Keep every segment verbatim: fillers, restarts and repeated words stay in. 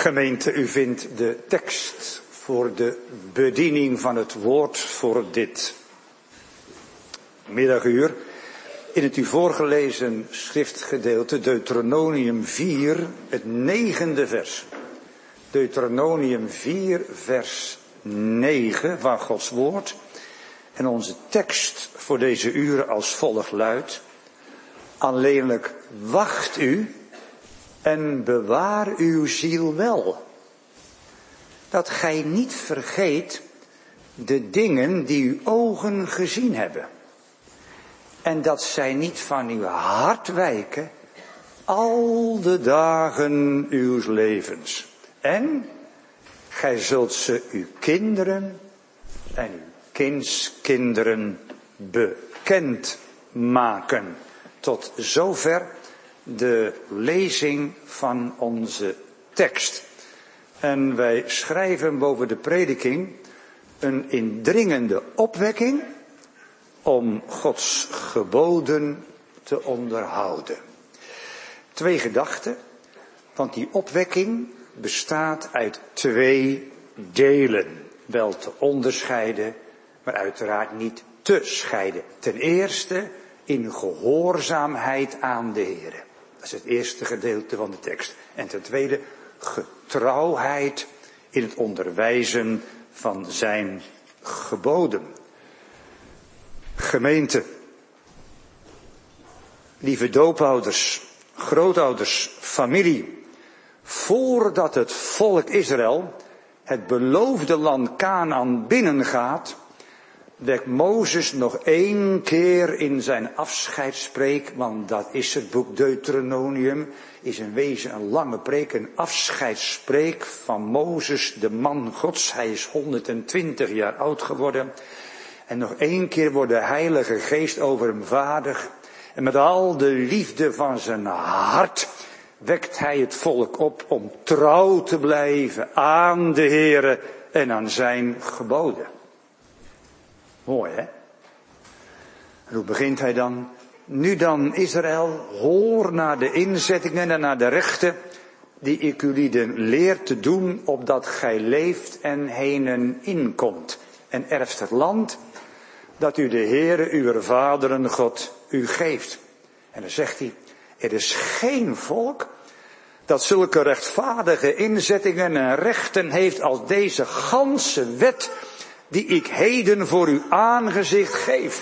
Gemeente, u vindt de tekst voor de bediening van het woord voor dit middaguur in het u voorgelezen schriftgedeelte Deuteronomium vier, het negende vers. Deuteronomium vier, vers negen van Gods woord. En onze tekst voor deze uren als volgt luidt: alleenlijk wacht u en bewaar uw ziel wel, dat gij niet vergeet de dingen die uw ogen gezien hebben, en dat zij niet van uw hart wijken al de dagen uws levens. En gij zult ze uw kinderen en uw kindskinderen bekend maken. Tot zover de lezing van onze tekst. En wij schrijven boven de prediking een indringende opwekking om Gods geboden te onderhouden. Twee gedachten, want die opwekking bestaat uit twee delen. Wel te onderscheiden, maar uiteraard niet te scheiden. Ten eerste in gehoorzaamheid aan de Heer. Dat is het eerste gedeelte van de tekst. En ten tweede getrouwheid in het onderwijzen van zijn geboden. Gemeente, lieve doopouders, grootouders, familie, voordat het volk Israël het beloofde land Kanaan binnengaat, wekt Mozes nog één keer in zijn afscheidspreek, want dat is het boek Deuteronomium, is in wezen een lange preek, een afscheidspreek van Mozes, de man Gods. Hij is honderdtwintig jaar oud geworden. En nog één keer wordt de Heilige Geest over hem vaardig. En met al de liefde van zijn hart wekt hij het volk op om trouw te blijven aan de Heere en aan zijn geboden. Mooi, hè? En hoe begint hij dan? Nu dan, Israël, hoor naar de inzettingen en naar de rechten die ik ulieden leer te doen, opdat gij leeft en henen inkomt en erft het land dat u de Heere, uw vaderen God, u geeft. En dan zegt hij, er is geen volk dat zulke rechtvaardige inzettingen en rechten heeft als deze ganse wet die ik heden voor uw aangezicht geef.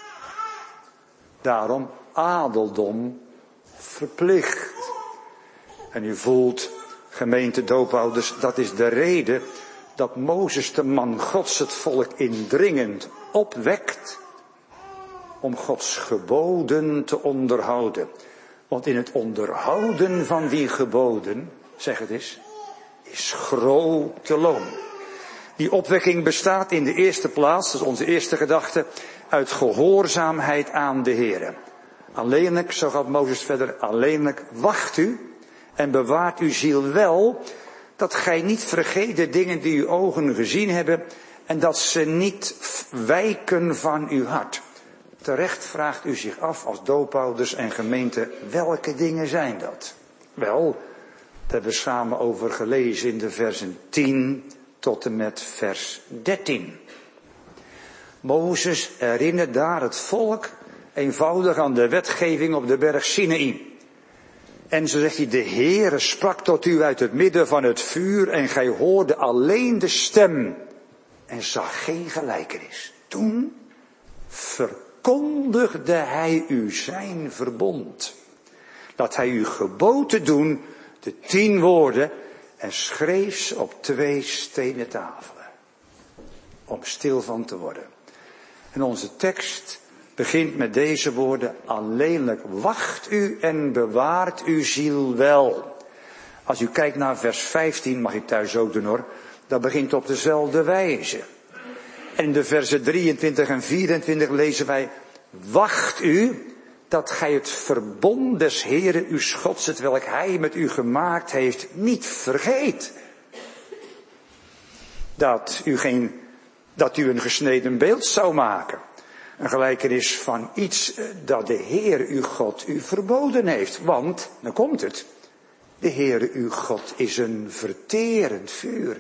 Daarom adeldom verplicht. En u voelt, gemeente doopouders, dat is de reden dat Mozes, de man Gods, het volk indringend opwekt om Gods geboden te onderhouden. Want in het onderhouden van die geboden, zeg het eens, is grote loon. Die opwekking bestaat in de eerste plaats, dat is onze eerste gedachte, uit gehoorzaamheid aan de Heere. Alleenlijk, zo gaat Mozes verder, alleenlijk wacht u en bewaart uw ziel wel, dat gij niet vergeet de dingen die uw ogen gezien hebben en dat ze niet wijken van uw hart. Terecht vraagt u zich af als doopouders en gemeente, welke dingen zijn dat? Wel, daar hebben we samen over gelezen in de versen tien tot en met vers dertien. Mozes herinnert daar het volk eenvoudig aan de wetgeving op de berg Sinaï. En zo zegt hij, de Heere sprak tot u uit het midden van het vuur en gij hoorde alleen de stem en zag geen gelijkenis. Toen verkondigde hij u zijn verbond, dat hij u gebood te doen, de tien woorden, en schreef ze op twee stenen tafelen, om stil van te worden. En onze tekst begint met deze woorden, alleenlijk wacht u en bewaart uw ziel wel. Als u kijkt naar vers vijftien, mag ik thuis ook doen hoor, dat begint op dezelfde wijze. En in de versen drieëntwintig en vierentwintig lezen wij, wacht u dat gij het verbond des Heeren uw Gods, hetwelk hij met u gemaakt heeft, niet vergeet. Dat u geen, dat u een gesneden beeld zou maken. Een gelijkenis van iets dat de Heer uw God u verboden heeft. Want, dan komt het, De Heere uw God is een verterend vuur.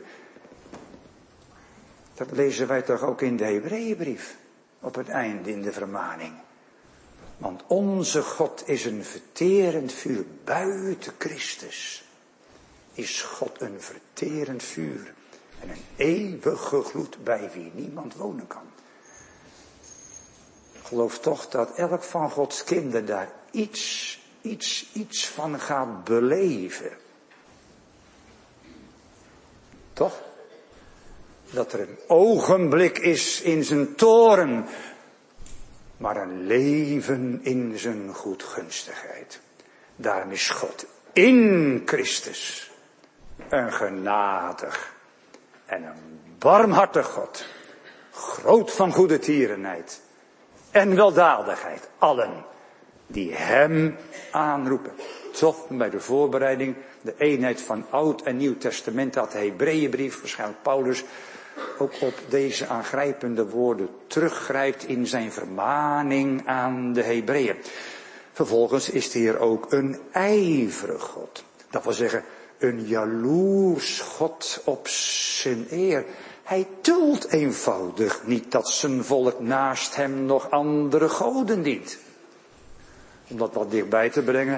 Dat lezen wij toch ook in de Hebreeënbrief. Op het einde in de vermaning. Want onze God is een verterend vuur. Buiten Christus is God een verterend vuur. En een eeuwige gloed bij wie niemand wonen kan. Ik geloof toch dat elk van Gods kinderen daar iets, iets, iets van gaat beleven. Toch? Dat er een ogenblik is in zijn toorn, maar een leven in zijn goedgunstigheid. Daarom is God in Christus een genadig en een barmhartig God. Groot van goede tierenheid en weldadigheid. Allen die hem aanroepen. Toch bij de voorbereiding, de eenheid van Oud en Nieuw Testament, had de Hebreeënbrief, waarschijnlijk Paulus, ook op deze aangrijpende woorden teruggrijpt in zijn vermaning aan de Hebreeën. Vervolgens is de Heer ook een ijverig God. Dat wil zeggen, een jaloers God op zijn eer. Hij duldt eenvoudig niet dat zijn volk naast hem nog andere goden dient. Om dat wat dichtbij te brengen.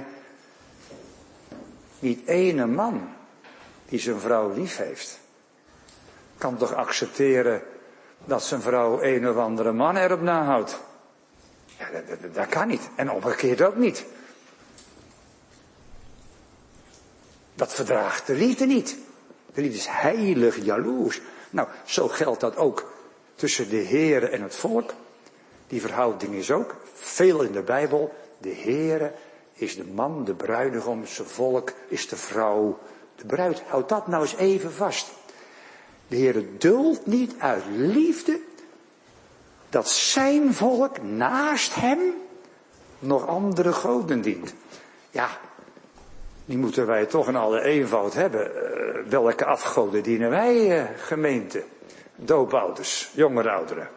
Niet ene man die zijn vrouw lief heeft, kan toch accepteren dat zijn vrouw een of andere man erop nahoudt. Ja, dat, dat, dat kan niet. En omgekeerd ook niet. Dat verdraagt de liefde niet. De liefde is heilig jaloers. Nou, zo geldt dat ook tussen de Heere en het volk. Die verhouding is ook veel in de Bijbel. De Heere is de man, de bruidegom, zijn volk is de vrouw, de bruid. Houd dat nou eens even vast. De Heere duldt niet uit liefde dat zijn volk naast hem nog andere goden dient. Ja, die moeten wij toch in alle eenvoud hebben. Uh, welke afgoden dienen wij, uh, gemeente? Doopouders, jongere ouderen.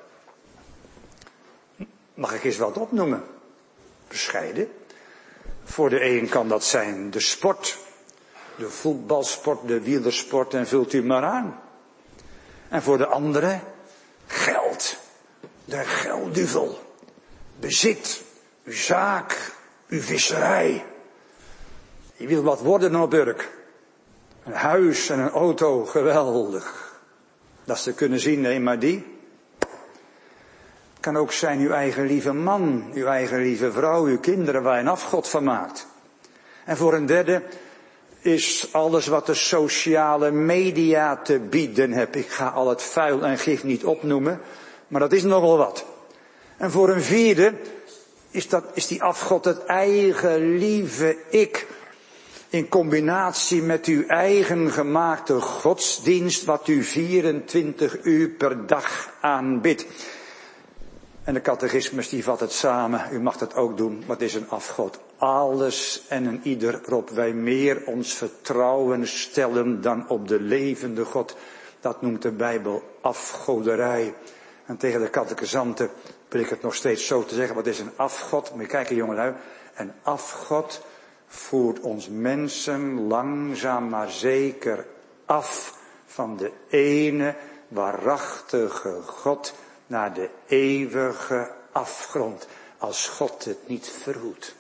Mag ik eens wat opnoemen? Bescheiden. Voor de een kan dat zijn de sport, de voetbalsport, de wielersport en vult u maar aan. En voor de andere geld, de geldduvel, bezit, uw zaak, uw visserij. Je wil wat worden dan op Urk. Een huis en een auto, geweldig. Dat ze kunnen zien, nee, maar die. Kan ook zijn uw eigen lieve man, uw eigen lieve vrouw, uw kinderen waar je een afgod van maakt. En voor een derde is alles wat de sociale media te bieden heb. Ik ga al het vuil en gif niet opnoemen, maar dat is nogal wat. En voor een vierde is, dat, is die afgod het eigen lieve ik. In combinatie met uw eigen gemaakte godsdienst, wat u vierentwintig uur per dag aanbidt. En de catechismus die vat het samen, u mag dat ook doen, maar het is een afgod. Alles en een ieder waarop wij meer ons vertrouwen stellen dan op de levende God. Dat noemt de Bijbel afgoderij. En tegen de catechisanten wil ik het nog steeds zo te zeggen, wat is een afgod? Moet je kijken jongelui, een afgod voert ons mensen langzaam maar zeker af van de ene waarachtige God naar de eeuwige afgrond, als God het niet verhoedt.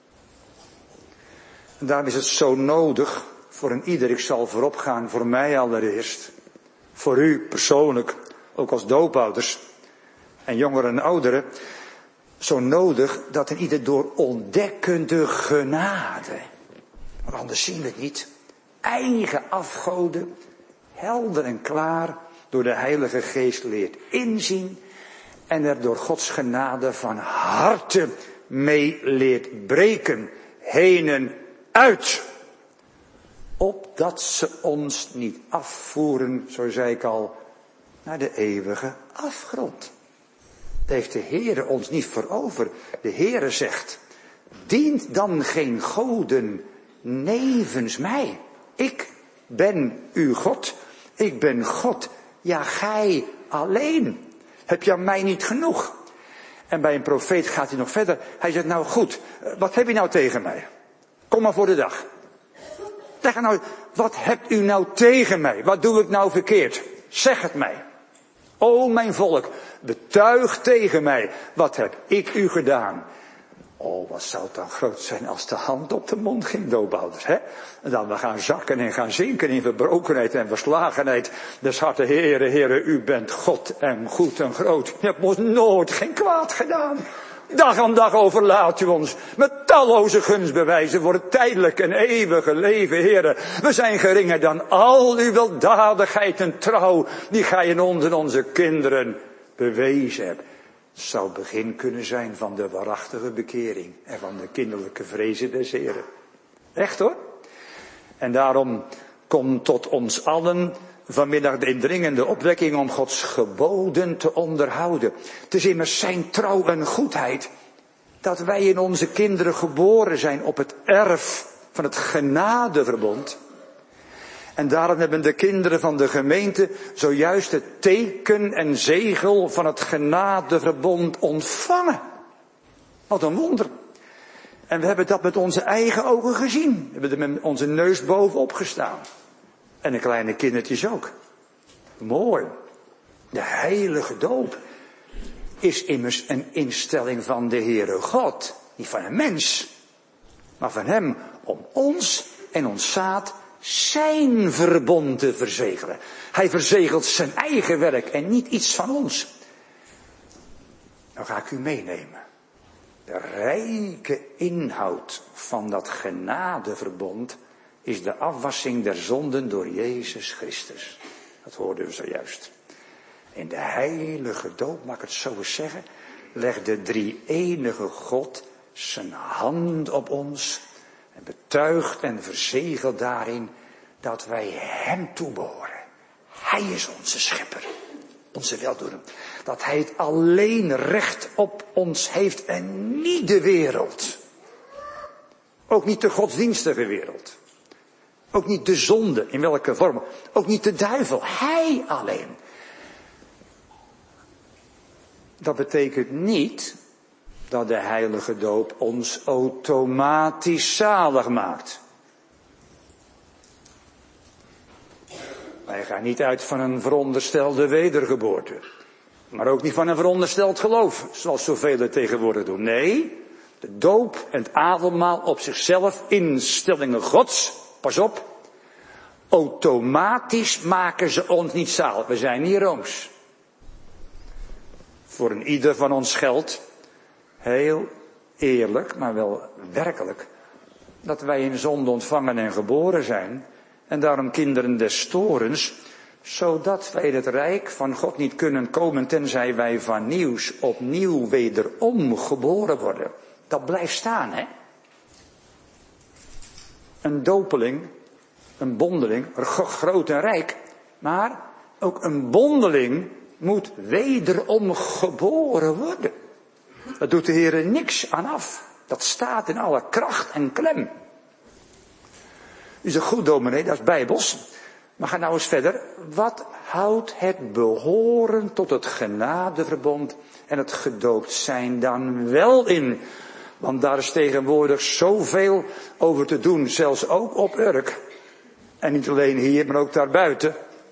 En daarom is het zo nodig voor een ieder, ik zal voorop gaan, voor mij allereerst, voor u persoonlijk, ook als doopouders en jongeren en ouderen, zo nodig dat een ieder door ontdekkende genade, want anders zien we het niet, eigen afgoden, helder en klaar, door de Heilige Geest leert inzien en er door Gods genade van harte mee leert breken, heen en uit. Opdat ze ons niet afvoeren, zo zei ik al, naar de eeuwige afgrond. Dat heeft de Heere ons niet voorover. De Heere zegt, dient dan geen goden nevens mij. Ik ben uw God, ik ben God, ja gij alleen. Heb je aan mij niet genoeg? En bij een profeet gaat hij nog verder. Hij zegt, nou goed, wat heb je nou tegen mij? Kom maar voor de dag. Zeg nou, wat hebt u nou tegen mij? Wat doe ik nou verkeerd? Zeg het mij. O mijn volk, betuig tegen mij. Wat heb ik u gedaan? Oh, wat zou het dan groot zijn als de hand op de mond ging, doopouders, hè? En dan we gaan zakken en gaan zinken in verbrokenheid en verslagenheid. Dus harte Heere, Heere, u bent God en goed en groot. Je hebt ons nooit geen kwaad gedaan. Dag aan dag overlaat u ons met talloze gunstbewijzen voor het tijdelijk en eeuwige leven, Heere. We zijn geringer dan al uw weldadigheid en trouw die gij in ons en onze kinderen bewezen hebt. Het zou begin kunnen zijn van de waarachtige bekering en van de kinderlijke vrezen des Heren. Echt hoor. En daarom komt tot ons allen vanmiddag de indringende opwekking om Gods geboden te onderhouden. Het is immers zijn trouw en goedheid dat wij in onze kinderen geboren zijn op het erf van het genadeverbond. En daarom hebben de kinderen van de gemeente zojuist het teken en zegel van het genadeverbond ontvangen. Wat een wonder. En we hebben dat met onze eigen ogen gezien. We hebben er met onze neus bovenop gestaan. En de kleine kindertjes ook. Mooi. De heilige doop is immers een instelling van de Heere God. Niet van een mens. Maar van hem om ons en ons zaad zijn verbond te verzegelen. Hij verzegelt zijn eigen werk en niet iets van ons. Nou ga ik u meenemen. De rijke inhoud van dat genadeverbond is de afwassing der zonden door Jezus Christus. Dat hoorden we zojuist. In de heilige doop, mag ik het zo eens zeggen, legt de drie-enige God zijn hand op ons en betuigt en verzegelt daarin dat wij hem toebehoren. Hij is onze schepper, onze weldoener. Dat hij het alleen recht op ons heeft en niet de wereld. Ook niet de godsdienstige wereld. Ook niet de zonde, in welke vorm. Ook niet de duivel, hij alleen. Dat betekent niet dat de heilige doop ons automatisch zalig maakt. Wij gaan niet uit van een veronderstelde wedergeboorte. Maar ook niet van een verondersteld geloof, zoals zoveel het tegenwoordig doen. Nee, de doop en het avondmaal op zichzelf, instellingen Gods, pas op. Automatisch maken ze ons niet zalig. We zijn niet rooms. Voor een ieder van ons geldt, heel eerlijk, maar wel werkelijk, dat wij in zonde ontvangen en geboren zijn, en daarom kinderen des torens, zodat wij in het rijk van God niet kunnen komen, tenzij wij van nieuws opnieuw wederom geboren worden. Dat blijft staan, hè. Een dopeling, een bondeling, groot en rijk, maar ook een bondeling moet wederom geboren worden. Dat doet de Heer niks aan af. Dat staat in alle kracht en klem. U zegt goed, dominee, dat is bijbels. Maar ga nou eens verder. Wat houdt het behoren tot het genadeverbond en het gedoopt zijn dan wel in? Want daar is tegenwoordig zoveel over te doen, zelfs ook op Urk. En niet alleen hier, maar ook daarbuiten.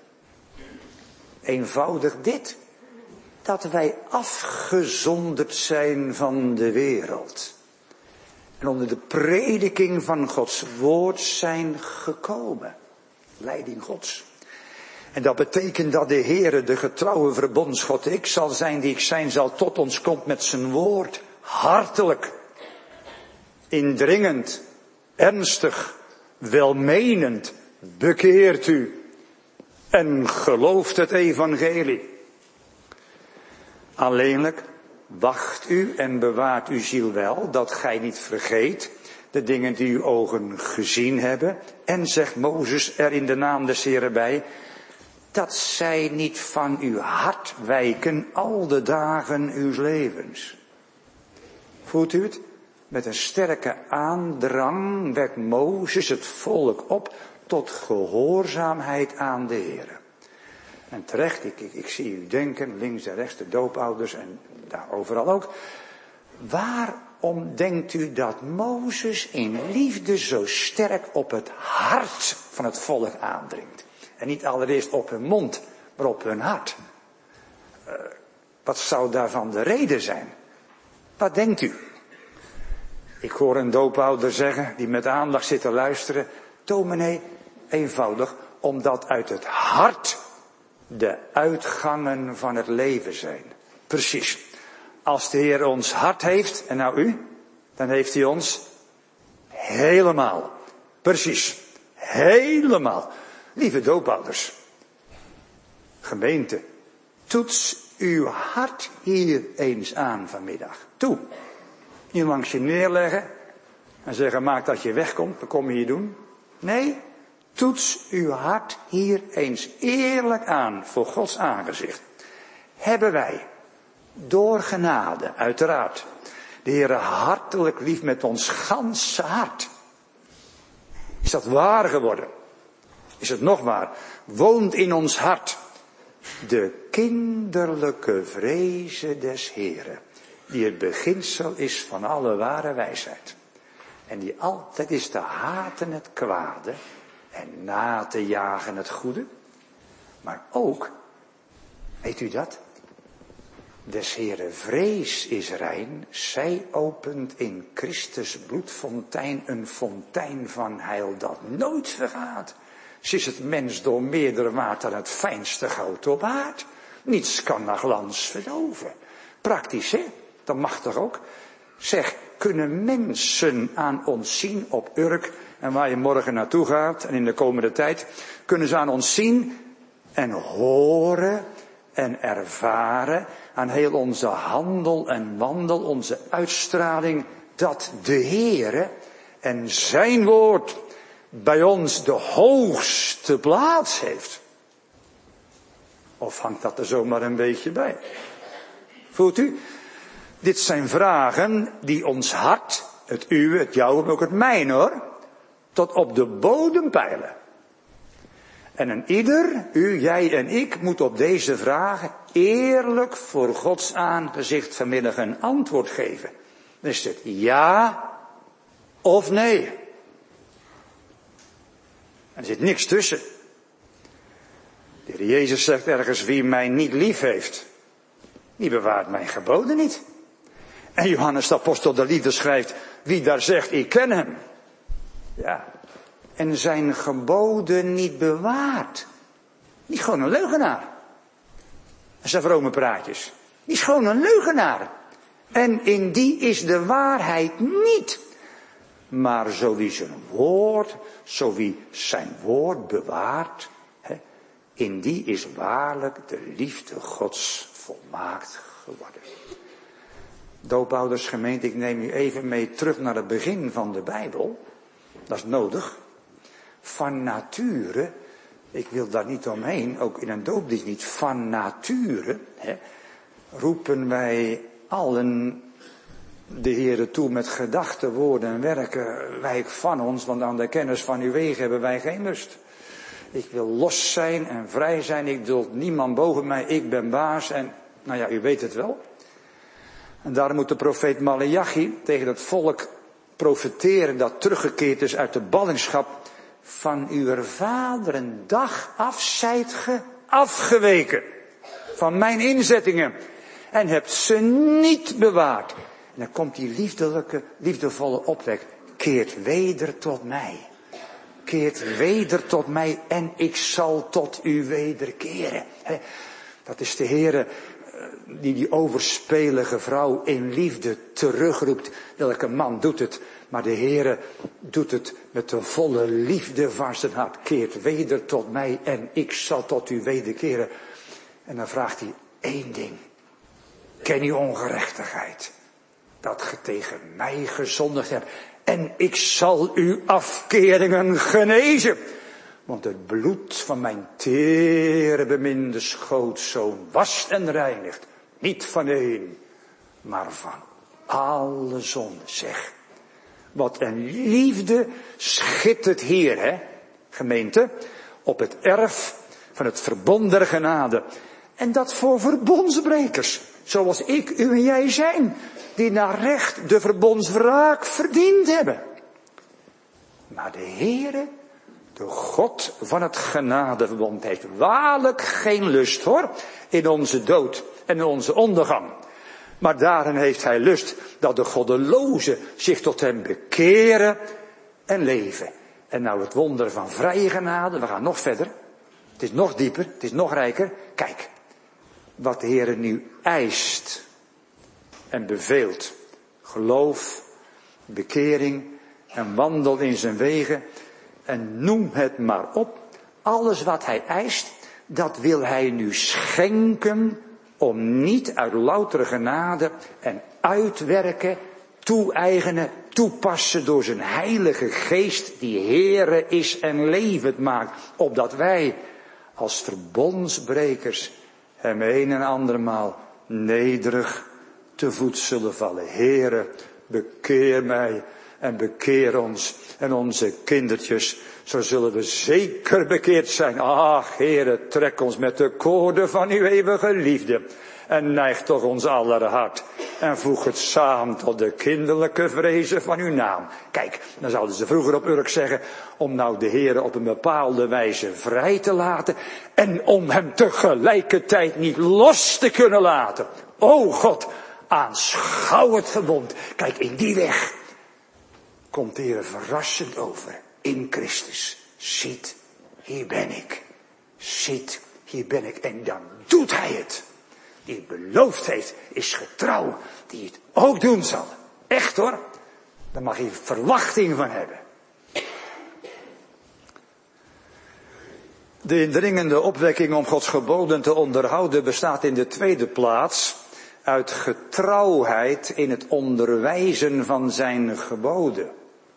Eenvoudig dit. Dat wij afgezonderd zijn van de wereld. En onder de prediking van Gods woord zijn gekomen. Leiding Gods. En dat betekent dat de Heere, de getrouwe verbondsgod, ik zal zijn die ik zijn zal, tot ons komt met zijn woord. Hartelijk. Indringend. Ernstig. Welmenend. Bekeert u. En gelooft het evangelie. Alleenlijk wacht u en bewaart uw ziel wel, dat gij niet vergeet de dingen die uw ogen gezien hebben. En zegt Mozes er in de naam des Heren bij, dat zij niet van uw hart wijken al de dagen uws levens. Voelt u het? Met een sterke aandrang wekt Mozes het volk op tot gehoorzaamheid aan de Heer. En terecht, ik, ik, ik zie u denken, links en rechts de doopouders en daar overal ook. Waarom waarom denkt u dat Mozes in liefde zo sterk op het hart van het volk aandringt? En niet allereerst op hun mond, maar op hun hart. Uh, wat zou daarvan de reden zijn? Wat denkt u? Ik hoor een doopouder zeggen, die met aandacht zit te luisteren. Dominee, eenvoudig, omdat uit het hart de uitgangen van het leven zijn. Precies. Als de Heer ons hart heeft, en nou u, dan heeft hij ons helemaal. Precies. Helemaal. Lieve doopouders. Gemeente, toets uw hart hier eens aan vanmiddag. Toe. Niet langs je neerleggen en zeggen, maak dat je wegkomt, wat kom je hier doen? Nee, toets uw hart hier eens eerlijk aan voor Gods aangezicht. Hebben wij door genade, uiteraard, de Heere hartelijk lief met ons ganse hart? Is dat waar geworden? Is het nog waar? Woont in ons hart de kinderlijke vreze des Heeren, die het beginsel is van alle ware wijsheid. En die altijd is te haten het kwade en na te jagen het goede. Maar ook, weet u dat? Des Heere vrees is rein, zij opent in Christus bloedfontein een fontein van heil dat nooit vergaat. Ze is het mens door meerdere waard dan het fijnste goud op aard. Niets kan naar glans verdoven. Praktisch, hè? Dat mag toch ook? Zeg, kunnen mensen aan ons zien op Urk en waar je morgen naartoe gaat en in de komende tijd, kunnen ze aan ons zien en horen en ervaren aan heel onze handel en wandel, onze uitstraling, dat de Heere en zijn woord bij ons de hoogste plaats heeft? Of hangt dat er zomaar een beetje bij? Voelt u? Dit zijn vragen die ons hart, het uwe, het jouwe, maar ook het mijne hoor, tot op de bodem peilen. En een ieder, u, jij en ik, moet op deze vragen eerlijk voor Gods aangezicht vanmiddag een antwoord geven. Dan is het ja of nee. Er zit niks tussen. De Heer Jezus zegt ergens, wie mij niet lief heeft, die bewaart mijn geboden niet. En Johannes de apostel de liefde schrijft, wie daar zegt, ik ken hem. Ja. En zijn geboden niet bewaart. Die is gewoon een leugenaar. Dat zijn vrome praatjes. Die is gewoon een leugenaar. En in die is de waarheid niet. Maar zo wie zijn woord, zo wie zijn woord bewaart, hè, in die is waarlijk de liefde Gods volmaakt geworden. Doopouders, gemeente, ik neem u even mee terug naar het begin van de Bijbel. Dat is nodig. Van nature, ik wil daar niet omheen, ook in een doopdienst niet, van nature, hè, roepen wij allen de Heere toe met gedachten, woorden en werken. Wijk van ons, want aan de kennis van uw wegen hebben wij geen lust. Ik wil los zijn en vrij zijn, ik duld niemand boven mij, ik ben baas en, nou ja, u weet het wel. En daarom moet de profeet Maleachi tegen het volk profeteren dat teruggekeerd is uit de ballingschap. Van uw vaderen dag af zijt ge afgeweken van mijn inzettingen en hebt ze niet bewaard. En dan komt die liefdelijke, liefdevolle opwek. Keert weder tot mij. Keert weder tot mij en ik zal tot u wederkeren. Dat is de Heere die die overspelige vrouw in liefde terugroept. Elke man doet het, maar de Heere doet het met de volle liefde van zijn hart. Keert weder tot mij en ik zal tot u wederkeren. En dan vraagt hij één ding. Ken uw ongerechtigheid, dat ge tegen mij gezondigd hebt. En ik zal uw afkeringen genezen. Want het bloed van mijn tere beminde schootzoon wast en reinigt. Niet van één, maar van alle zonden. Zeg, wat een liefde schittert hier, hè, gemeente, op het erf van het verbond der genade. En dat voor verbondsbrekers, zoals ik, u en jij zijn, die naar recht de verbondswraak verdiend hebben. Maar de Heere, de God van het genadeverbond, heeft waarlijk geen lust hoor, in onze dood en in onze ondergang. Maar daarin heeft hij lust dat de goddelozen zich tot hem bekeren en leven. En nou het wonder van vrije genade, we gaan nog verder. Het is nog dieper, het is nog rijker. Kijk, wat de Heere nu eist en beveelt. Geloof, bekering en wandel in zijn wegen. En noem het maar op. Alles wat hij eist, dat wil hij nu schenken om niet uit loutere genade en uitwerken, toe-eigenen, toepassen door zijn heilige geest die Heere is en levend maakt. Opdat wij als verbondsbrekers hem een en andermaal nederig te voet zullen vallen. Heere, bekeer mij en bekeer ons en onze kindertjes. Zo zullen we zeker bekeerd zijn. Ach, Heere, trek ons met de koorden van uw eeuwige liefde. En neig toch ons aller hart. En voeg het samen tot de kinderlijke vrezen van uw naam. Kijk, dan zouden ze vroeger op Urk zeggen, om nou de Heere op een bepaalde wijze vrij te laten. En om hem tegelijkertijd niet los te kunnen laten. O God, aanschouw het verbond. Kijk, in die weg komt de Heere verrassend over. In Christus. Ziet, hier ben ik. Ziet, hier ben ik. En dan doet hij het. Die het beloofd heeft, is getrouw. Die het ook doen zal. Echt hoor. Daar mag je verwachting van hebben. De indringende opwekking om Gods geboden te onderhouden bestaat in de tweede plaats uit getrouwheid in het onderwijzen van zijn geboden.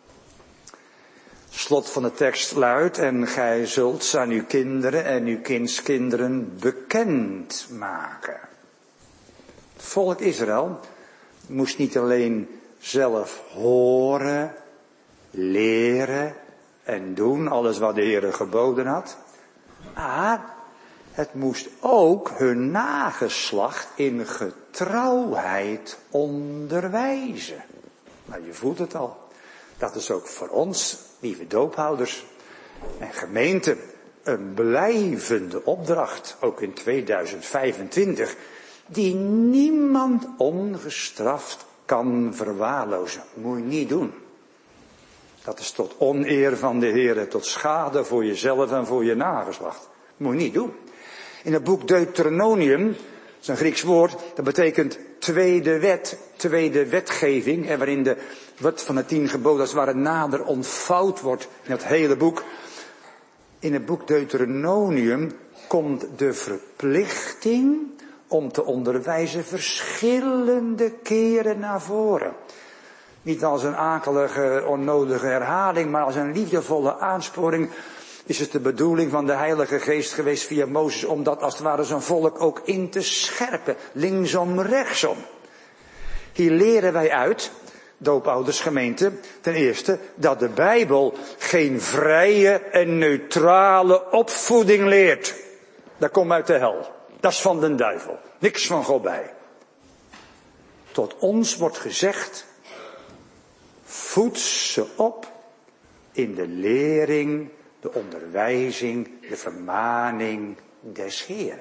Slot van de tekst luidt, en gij zult ze aan uw kinderen en uw kindskinderen bekend maken. Het volk Israël moest niet alleen zelf horen, leren en doen, alles wat de Heere geboden had. Maar het moest ook hun nageslacht in getrouwheid onderwijzen. Nou, je voelt het al. Dat is ook voor ons, lieve doophouders en gemeenten, een blijvende opdracht, ook in tweeduizend vijfentwintig, die niemand ongestraft kan verwaarlozen. Moet je niet doen. Dat is tot oneer van de Heere, tot schade voor jezelf en voor je nageslacht. Moet je niet doen. In het boek Deuteronomium, dat is een Grieks woord, dat betekent tweede wet, tweede wetgeving, en waarin de wet van de tien geboden als het ware nader ontvouwd wordt in het hele boek. In het boek Deuteronomium komt de verplichting om te onderwijzen verschillende keren naar voren. Niet als een akelige, onnodige herhaling, maar als een liefdevolle aansporing is het de bedoeling van de Heilige Geest geweest via Mozes om dat als het ware zijn volk ook in te scherpen. Linksom, rechtsom. Hier leren wij uit, doopoudersgemeente, ten eerste dat de Bijbel geen vrije en neutrale opvoeding leert. Dat komt uit de hel. Dat is van den duivel. Niks van God bij. Tot ons wordt gezegd, voed ze op in de lering, de onderwijzing, de vermaning des Heeren.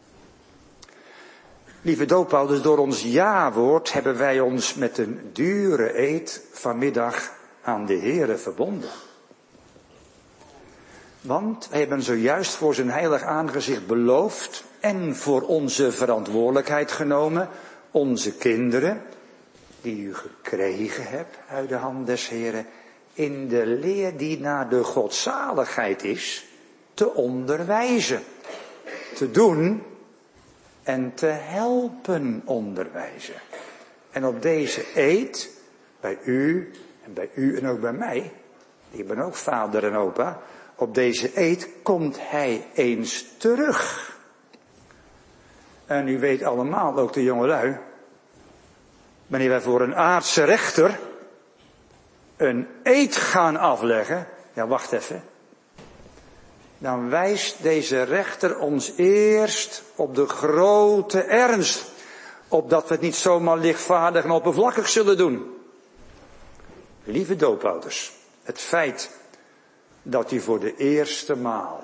Lieve doopouders, door ons ja-woord hebben wij ons met een dure eed vanmiddag aan de Heere verbonden. Want wij hebben zojuist voor zijn heilig aangezicht beloofd en voor onze verantwoordelijkheid genomen, onze kinderen, die u gekregen hebt uit de hand des Heeren, in de leer die naar de godzaligheid is, te onderwijzen, te doen en te helpen onderwijzen. En op deze eed, bij u en bij u en ook bij mij, ik ben ook vader en opa, op deze eed komt hij eens terug. En u weet allemaal, ook de jongelui, wanneer wij voor een aardse rechter een eed gaan afleggen. Ja, wacht even. dan wijst deze rechter ons eerst op de grote ernst. Opdat we het niet zomaar lichtvaardig en oppervlakkig zullen doen. Lieve doopouders, het feit dat u voor de eerste maal,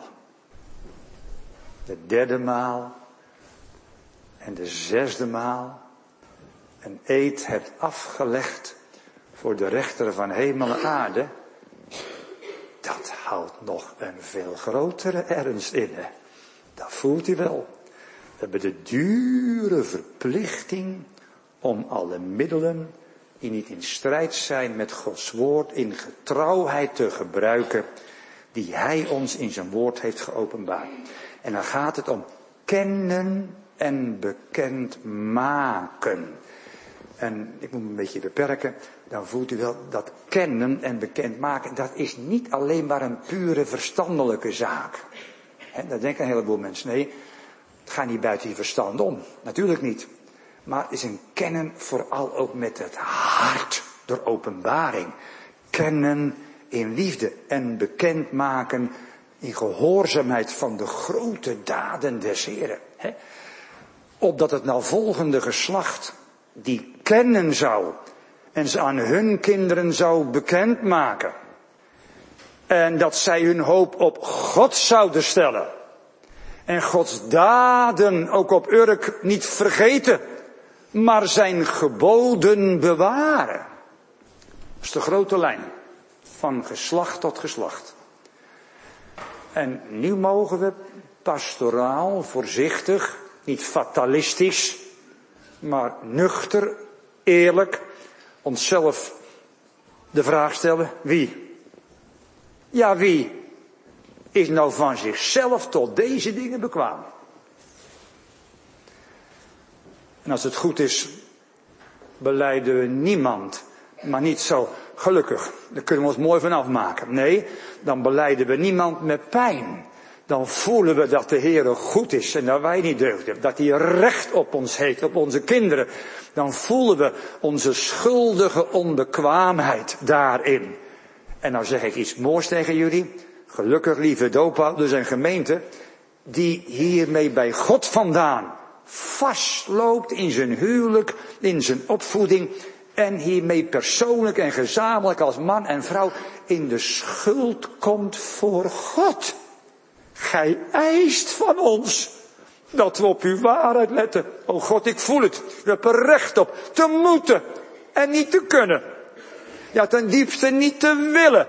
de derde maal en de zesde maal een eed hebt afgelegd voor de rechter van hemel en aarde, dat houdt nog een veel grotere ernst in. Hè? Dat voelt u wel. We hebben de dure verplichting om alle middelen die niet in strijd zijn met Gods woord in getrouwheid te gebruiken, die Hij ons in zijn woord heeft geopenbaard. En dan gaat het om kennen en bekend maken. En ik moet me een beetje beperken, dan voelt u wel dat kennen en bekend maken, dat is niet alleen maar een pure verstandelijke zaak. He, daar denken een heleboel mensen, nee, het gaat niet buiten je verstand om. Natuurlijk niet. Maar het is een kennen vooral ook met het hart, door openbaring. Kennen in liefde en bekendmaken in gehoorzaamheid van de grote daden des Heren. He? Opdat het nou volgende geslacht die kennen zou en ze aan hun kinderen zou bekendmaken. En dat zij hun hoop op God zouden stellen. En Gods daden ook op Urk niet vergeten, maar zijn geboden bewaren. Dat is de grote lijn, van geslacht tot geslacht. En nu mogen we pastoraal, voorzichtig, niet fatalistisch, maar nuchter, eerlijk, onszelf de vraag stellen, wie? Ja, wie is nou van zichzelf tot deze dingen bekwaam? En als het goed is, belijden we niemand, maar niet zo gelukkig. Daar kunnen we ons mooi van afmaken. Nee, dan belijden we niemand met pijn. Dan voelen we dat de Heere goed is en dat wij niet deugden. Dat hij recht op ons heeft, op onze kinderen. Dan voelen we onze schuldige onbekwaamheid daarin. En nou zeg ik iets moois tegen jullie. Gelukkig, lieve doopouders en gemeente, die hiermee bij God vandaan vastloopt in zijn huwelijk, in zijn opvoeding en hiermee persoonlijk en gezamenlijk als man en vrouw in de schuld komt voor God. Gij eist van ons dat we op uw waarheid letten. O God, ik voel het. U hebt er recht op te moeten en niet te kunnen. Ja, ten diepste niet te willen.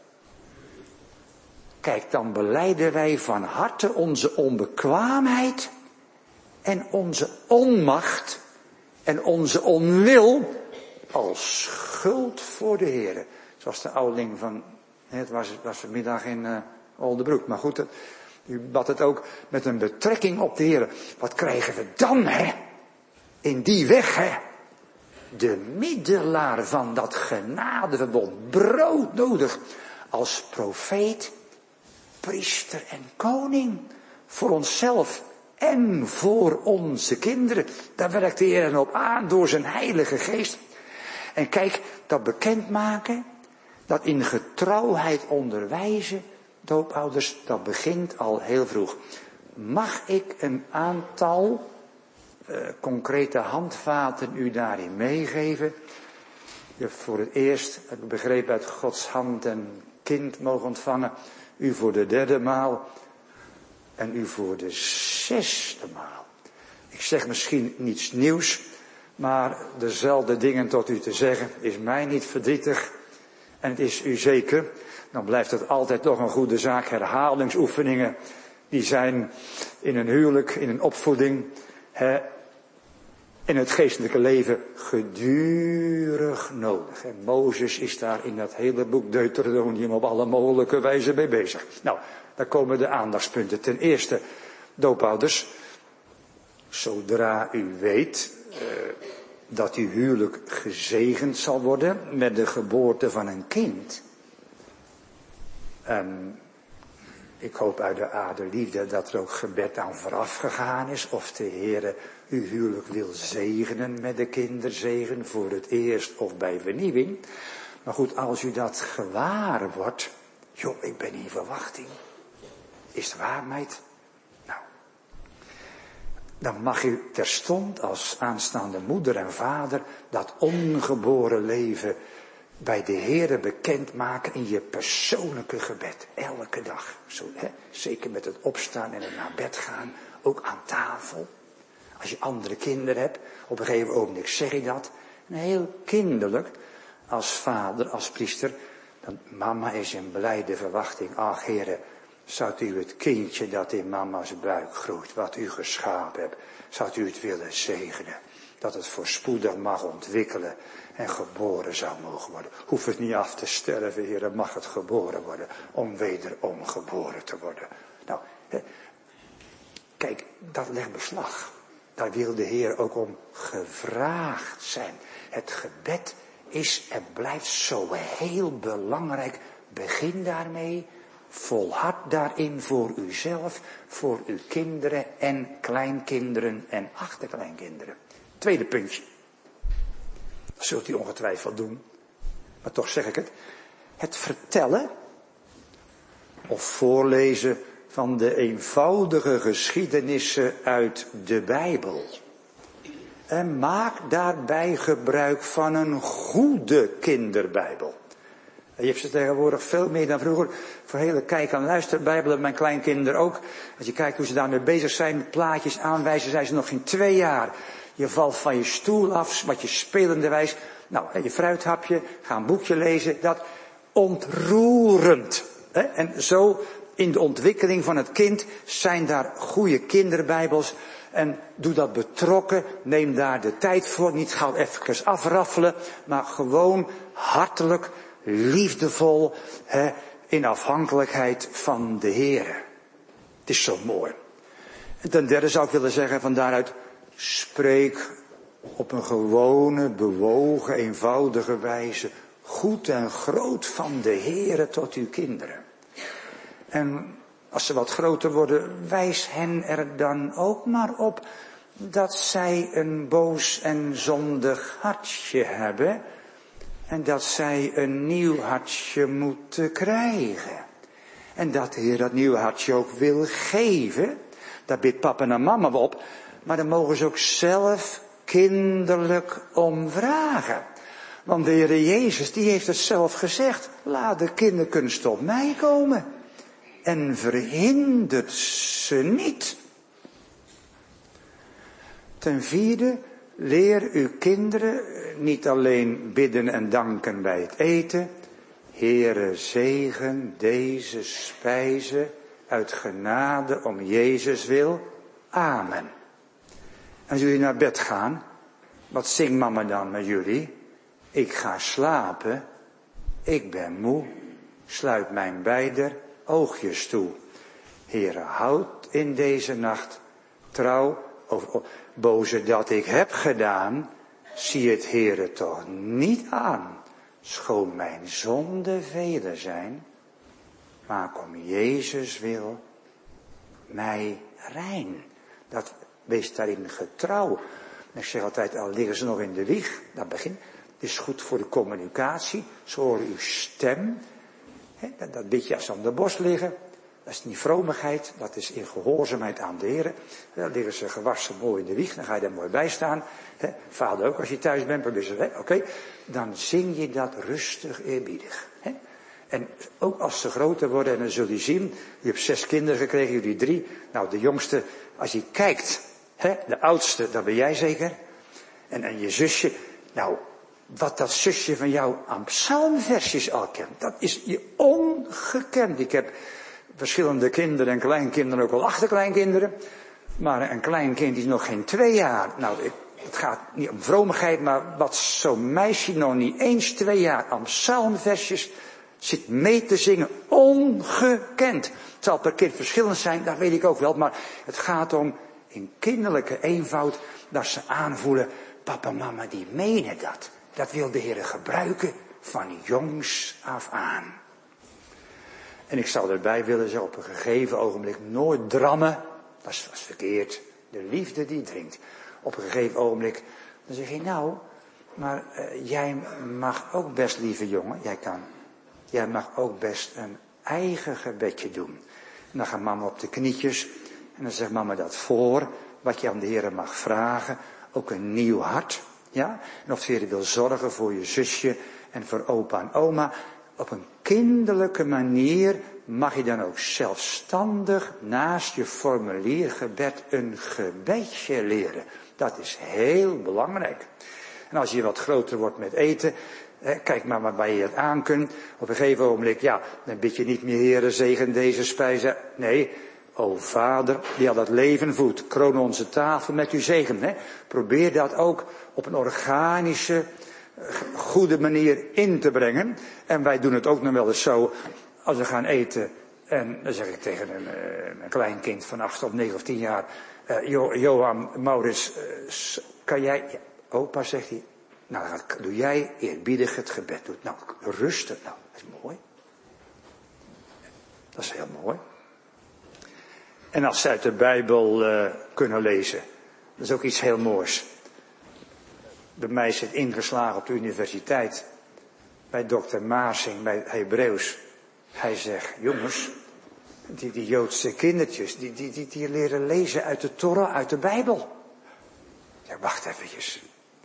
Kijk, dan belijden wij van harte onze onbekwaamheid en onze onmacht en onze onwil als schuld voor de Heer. Zoals de ouderling van, het was, was vanmiddag in uh, Oldebroek, maar goed, het, u bad het ook met een betrekking op de Heer. Wat krijgen we dan, hè? In die weg, hè? De middelaar van dat genadeverbond, broodnodig als profeet, priester en koning, voor onszelf en voor onze kinderen. Daar werkt de Heer op aan door zijn heilige geest. En kijk, dat bekendmaken, dat in getrouwheid onderwijzen, doopouders, dat begint al heel vroeg. Mag ik een aantal uh, concrete handvaten u daarin meegeven? Je hebt voor het eerst, heb ik begrepen, uit Gods hand een kind mogen ontvangen. U voor de derde maal en u voor de zesde maal. Ik zeg misschien niets nieuws, maar dezelfde dingen tot u te zeggen is mij niet verdrietig. En het is u zeker, dan blijft het altijd toch een goede zaak. Herhalingsoefeningen, die zijn in een huwelijk, in een opvoeding, hè, in het geestelijke leven gedurig nodig. En Mozes is daar in dat hele boek Deuteronomium op alle mogelijke wijze mee bezig. Nou, daar komen de aandachtspunten. Ten eerste, doopouders, zodra u weet uh, dat uw huwelijk gezegend zal worden met de geboorte van een kind. En ik hoop uit de aderliefde dat er ook gebed aan vooraf gegaan is. Of de Heere uw huwelijk wil zegenen met de kinderzegen voor het eerst of bij vernieuwing. Maar goed, als u dat gewaar wordt. Joh, ik ben in verwachting. Is het waar, meid? Nou, dan mag u terstond als aanstaande moeder en vader dat ongeboren leven bij de Heere bekendmaken in je persoonlijke gebed. Elke dag. Zo, hè? Zeker met het opstaan en het naar bed gaan. Ook aan tafel. Als je andere kinderen hebt. Op een gegeven ogenblik zeg je dat. En heel kinderlijk. Als vader, als priester. Dan, mama is in blijde verwachting. Ach Heere, zou u het kindje dat in mama's buik groeit. Wat u geschapen hebt. Zou u het willen zegenen. Dat het voorspoedig mag ontwikkelen en geboren zou mogen worden. Hoeft het niet af te sterven, Heer, mag het geboren worden. Om wederom geboren te worden. Nou, hè, kijk, dat legt beslag. Daar wil de Heer ook om gevraagd zijn. Het gebed is en blijft zo heel belangrijk. Begin daarmee. Volhard daarin voor uzelf, voor uw kinderen en kleinkinderen en achterkleinkinderen. Tweede puntje. Dat zult u ongetwijfeld doen. Maar toch zeg ik het. Het vertellen of voorlezen van de eenvoudige geschiedenissen uit de Bijbel. En maak daarbij gebruik van een goede kinderbijbel. Je hebt ze tegenwoordig veel meer dan vroeger. Voor hele kijk- en luisterbijbelen, mijn kleinkinderen ook. Als je kijkt hoe ze daarmee bezig zijn met plaatjes aanwijzen, zijn ze nog geen twee jaar. Je valt van je stoel af, wat je spelenderwijs. Nou, je fruithapje, ga een boekje lezen. Dat ontroerend. Hè? En zo in de ontwikkeling van het kind zijn daar goede kinderbijbels. En doe dat betrokken. Neem daar de tijd voor. Niet gauw even afraffelen. Maar gewoon hartelijk, liefdevol. Hè, in afhankelijkheid van de Heere. Het is zo mooi. En ten derde zou ik willen zeggen van daaruit. Spreek op een gewone, bewogen, eenvoudige wijze goed en groot van de Heere tot uw kinderen. En als ze wat groter worden, wijs hen er dan ook maar op dat zij een boos en zondig hartje hebben. En dat zij een nieuw hartje moeten krijgen. En dat de Heer dat nieuwe hartje ook wil geven. Daar bidt papa en mama op. Maar daar mogen ze ook zelf kinderlijk om vragen. Want de Heer Jezus, die heeft het zelf gezegd. Laat de kinderkunst op mij komen. En verhindert ze niet. Ten vierde, leer uw kinderen niet alleen bidden en danken bij het eten. Heere, zegen deze spijze uit genade om Jezus wil. Amen. En als jullie naar bed gaan, wat zingt mama dan met jullie? Ik ga slapen, ik ben moe, sluit mijn beider oogjes toe. Heere, houd in deze nacht trouw over boze dat ik heb gedaan, zie het Heere toch niet aan. Schoon mijn zonden vele zijn, maar om Jezus wil mij rein. Dat wees daarin getrouw. En ik zeg altijd, al liggen ze nog in de wieg, dat begint. Het is goed voor de communicatie, ze horen uw stem. He, dat, dat beetje als ze aan de borst liggen, dat is niet vromigheid, dat is in gehoorzaamheid aan de Heer. Dan liggen ze gewassen mooi in de wieg, dan ga je daar mooi bij staan. He, vader ook, als je thuis bent, probeer ze, oké, okay, dan zing je dat rustig eerbiedig. He. En ook als ze groter worden, en dan zul je zien, je hebt zes kinderen gekregen, jullie drie. Nou, de jongste, als je kijkt, he, de oudste, dat ben jij zeker. En, en je zusje, nou, wat dat zusje van jou aan psalmversjes al kent, dat is je ongekend. Ik heb verschillende kinderen en kleinkinderen, ook al achterkleinkinderen. Maar een kleinkind die is nog geen twee jaar. Nou, het gaat niet om vromigheid, maar wat zo'n meisje nog niet eens twee jaar aan psalmversjes zit mee te zingen, ongekend. Het zal per kind verschillend zijn, dat weet ik ook wel, maar het gaat om in kinderlijke eenvoud dat ze aanvoelen, papa en mama die menen dat. Dat wil de Heer gebruiken van jongs af aan. En ik zou erbij willen zeggen, op een gegeven ogenblik nooit drammen, dat is, dat is verkeerd. De liefde die dringt. Op een gegeven ogenblik, dan zeg je nou, maar uh, jij mag ook best, lieve jongen, jij kan, jij mag ook best een eigen gebedje doen. En dan gaat mama op de knietjes. En dan zegt mama dat voor. Wat je aan de Heer mag vragen. Ook een nieuw hart. Ja? En of de Heer wil zorgen voor je zusje. En voor opa en oma. Op een kinderlijke manier mag je dan ook zelfstandig naast je formuliergebed een gebedje leren. Dat is heel belangrijk. En als je wat groter wordt met eten, hè, kijk maar waarbij je het aan kunt. Op een gegeven ogenblik, ja, dan bid je niet meer, Heere, zegen deze spijzen. Nee, o Vader, die al dat leven voedt, kroon onze tafel met uw zegen. Hè. Probeer dat ook op een organische, goede manier in te brengen. En wij doen het ook nog wel eens zo, als we gaan eten. En dan zeg ik tegen een, een klein kind van acht of negen of tien jaar. Uh, jo, Johan, Maurits, uh, kan jij... Ja, opa, zegt hij. Nou, dan doe jij eerbiedig het gebed. Doe, nou, rustig. Nou, dat is mooi. Dat is heel mooi. En als ze uit de Bijbel uh, kunnen lezen. Dat is ook iets heel moois. Bij mij is het ingeslagen op de universiteit. Bij dokter Maarsing, bij Hebreeuws. Hij zegt, jongens, die, die Joodse kindertjes, die, die, die, die leren lezen uit de Torah, uit de Bijbel. Ja, wacht eventjes.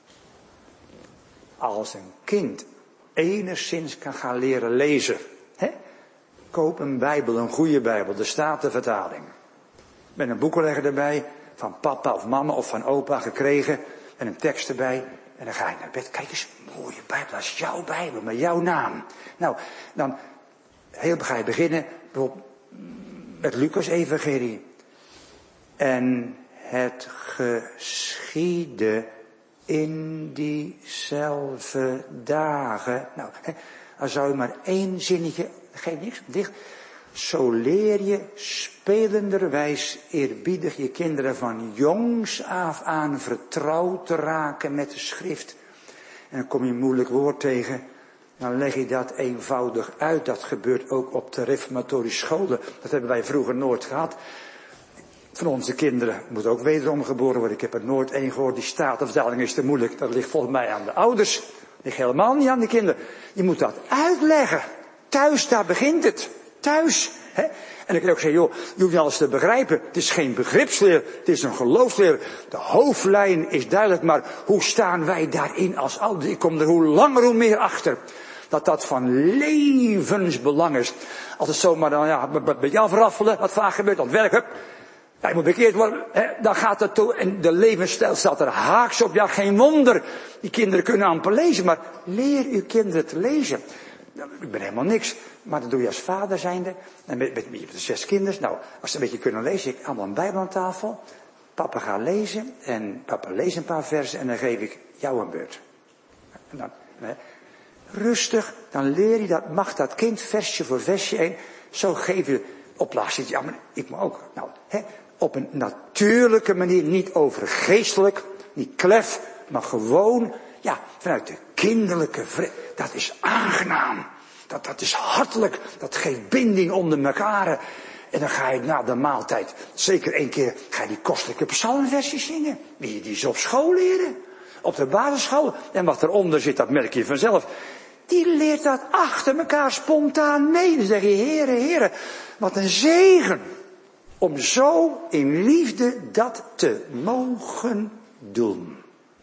Als een kind enigszins kan gaan leren lezen, hè? Koop een Bijbel, een goede Bijbel, de Statenvertaling. Met een boekenlegger erbij, van papa of mama of van opa gekregen, en een tekst erbij. En dan ga je naar bed, kijk eens, mooie Bijbel, dat is jouw Bijbel, met jouw naam. Nou, dan, heel ga je beginnen, bijvoorbeeld met Lucas evangelie. En het geschiedde in diezelfde dagen. Nou, hè, dan zou je maar één zinnetje, geef niks, dicht. Zo leer je spelenderwijs eerbiedig je kinderen van jongs af aan vertrouwd te raken met de schrift. En dan kom je een moeilijk woord tegen. Dan leg je dat eenvoudig uit. Dat gebeurt ook op de reformatorische scholen. Dat hebben wij vroeger nooit gehad. Van onze kinderen moet ook wederom geboren worden. Ik heb er nooit één gehoord. Die statenvertaling is te moeilijk. Dat ligt volgens mij aan de ouders. Dat ligt helemaal niet aan de kinderen. Je moet dat uitleggen. Thuis, daar begint het. Thuis. Hè? En ik kan ook zeggen, joh, je hoeft niet alles te begrijpen. Het is geen begripsleer. Het is een geloofsleer. De hoofdlijn is duidelijk. Maar hoe staan wij daarin als ouders? Ik kom er hoe langer hoe meer achter. Dat dat van levensbelang is. Als het zomaar dan, ja, een beetje afraffelen. Wat vaak gebeurt, dat werk, hup. Ja, je moet bekeerd worden, hè, dan gaat het toe. En de levensstijl staat er haaks op. Ja, geen wonder. Die kinderen kunnen amper lezen. Maar leer uw kinderen te lezen. Ik ben helemaal niks. Maar dat doe je als vader zijnde. En met, met, met de zes kinderen. Nou, als ze een beetje kunnen lezen. Ik allemaal een Bijbel aan tafel. Papa gaat lezen. En papa leest een paar versen. En dan geef ik jou een beurt. En dan, hè, rustig. Dan leer je dat. Mag dat kind versje voor versje heen. Zo geef je op laatst zit. Ja, maar ik moet ook. Nou, hè. Op een natuurlijke manier, niet overgeestelijk, niet klef, maar gewoon, ja, vanuit de kinderlijke vrede. Dat is aangenaam, dat, dat is hartelijk, dat geeft binding onder elkaar. En dan ga je na de maaltijd, zeker één keer, ga je die kostelijke psalmversies zingen. Die, die ze op school leren, op de basisschool. En wat eronder zit, dat merk je vanzelf. Die leert dat achter elkaar spontaan mee. Dan zeg je, heren, heren, wat een zegen. Om zo in liefde dat te mogen doen.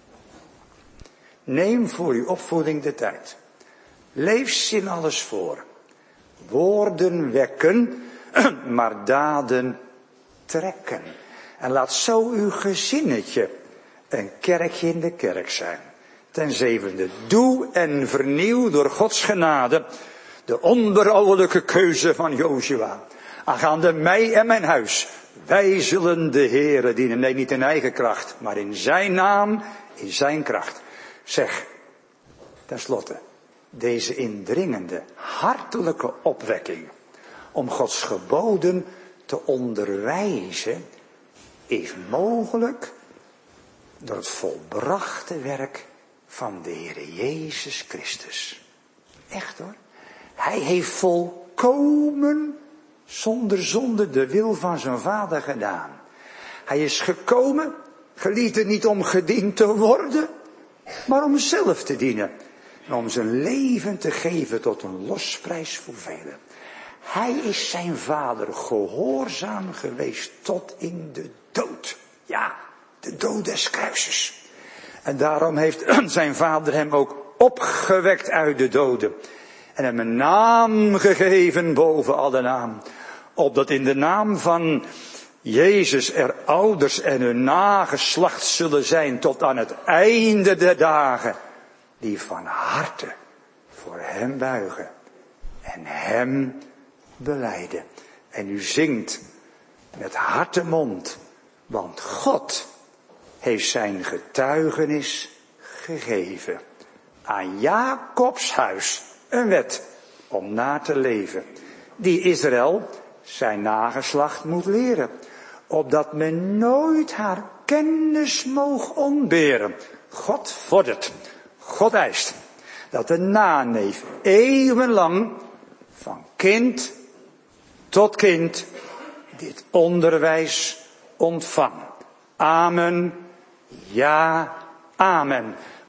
Neem voor uw opvoeding de tijd. Leef in alles voor. Woorden wekken, maar daden trekken. En laat zo uw gezinnetje een kerkje in de kerk zijn. Ten zevende, doe en vernieuw door Gods genade de onberouwelijke keuze van Jozua. Aangaande mij en mijn huis, wij zullen de Heere dienen. Nee, niet in eigen kracht, maar in zijn naam, in zijn kracht. Zeg, tenslotte, deze indringende, hartelijke opwekking om Gods geboden te onderwijzen, is mogelijk door het volbrachte werk van de Heere Jezus Christus. Echt hoor. Hij heeft volkomen zonder zonde de wil van zijn vader gedaan. Hij is gekomen, gelieten niet om gediend te worden, maar om zelf te dienen. En om zijn leven te geven tot een losprijs voor velen. Hij is zijn vader gehoorzaam geweest tot in de dood. Ja, de dood des kruises. En daarom heeft zijn vader hem ook opgewekt uit de doden. En hem een naam gegeven boven alle naam. Opdat in de naam van Jezus er ouders en hun nageslacht zullen zijn tot aan het einde der dagen. Die van harte voor hem buigen en hem belijden. En u zingt met hartemond, want God heeft zijn getuigenis gegeven. Aan Jacobs huis een wet om na te leven. Die Israël zijn nageslacht moet leren. Opdat men nooit haar kennis moog ontberen. God vordert, God eist. Dat de naneef eeuwenlang van kind tot kind dit onderwijs ontvangt. Amen, ja, amen.